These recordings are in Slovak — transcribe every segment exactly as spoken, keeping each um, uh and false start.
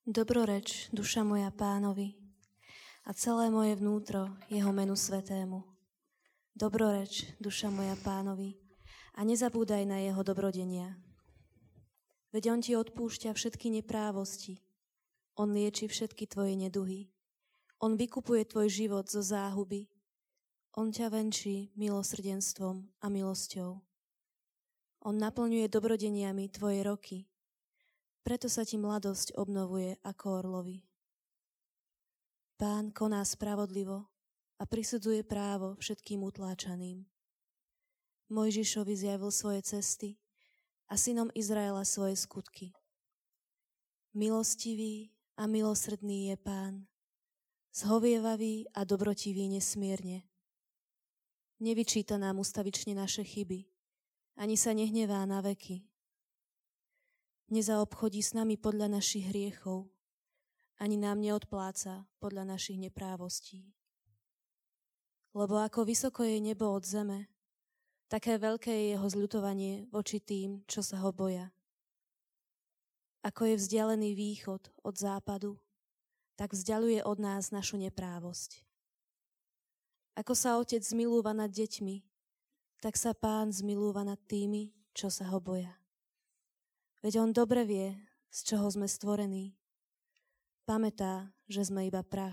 Dobroreč, duša moja Pánovi, a celé moje vnútro jeho menu svätému. Dobroreč, duša moja Pánovi, a nezabúdaj na jeho dobrodenia. Veď on ti odpúšťa všetky neprávosti, on lieči všetky tvoje neduhy, on vykupuje tvoj život zo záhuby, on ťa venčí milosrdenstvom a milosťou. On naplňuje dobrodeniami tvoje roky, preto sa ti mladosť obnovuje ako orlovi. Pán koná spravodlivo a prisudzuje právo všetkým utláčaným. Mojžišovi zjavil svoje cesty a synom Izraela svoje skutky. Milostivý a milosrdný je Pán, zhovievavý a dobrotivý nesmierne. Nevyčíta nám ustavične naše chyby, ani sa nehnevá na veky. Nezaobchodí s nami podľa našich hriechov, ani nám neodpláca podľa našich neprávostí. Lebo ako vysoko je nebo od zeme, také veľké je jeho zľutovanie voči tým, čo sa ho boja. Ako je vzdialený východ od západu, tak vzdialuje od nás našu neprávosť. Ako sa otec zmilúva nad deťmi, tak sa Pán zmilúva nad tými, čo sa ho boja. Veď on dobre vie, z čoho sme stvorení. Pamätá, že sme iba prach.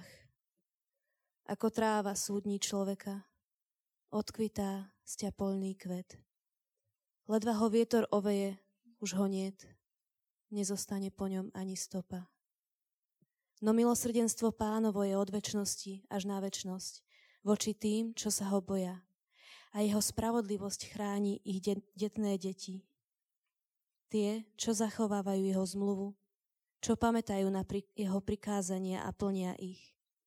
Ako tráva súdni človeka, odkvitá sťa poľný kvet. Ledva ho vietor oveje, už ho niet, nezostane po ňom ani stopa. No milosrdenstvo Pánovo je od večnosti až na večnosť voči tým, čo sa ho boja, a jeho spravodlivosť chráni ich de- detné deti. Tie, čo zachovávajú jeho zmluvu, čo pamätajú na pri- jeho prikázania a plnia ich.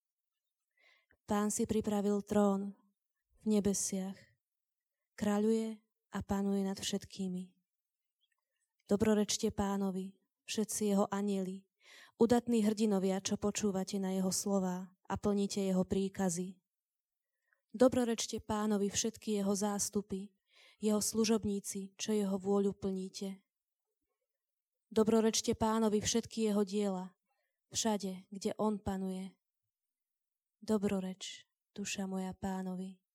Pán si pripravil trón v nebesiach, kráľuje a panuje nad všetkými. Dobrorečte Pánovi, všetci jeho anjeli, udatní hrdinovia, čo počúvate na jeho slová a plníte jeho príkazy. Dobrorečte Pánovi všetky jeho zástupy, jeho služobníci, čo jeho vôľu plníte. Dobrorečte Pánovi všetky jeho diela, všade, kde on panuje. Dobroreč, duša moja Pánovi.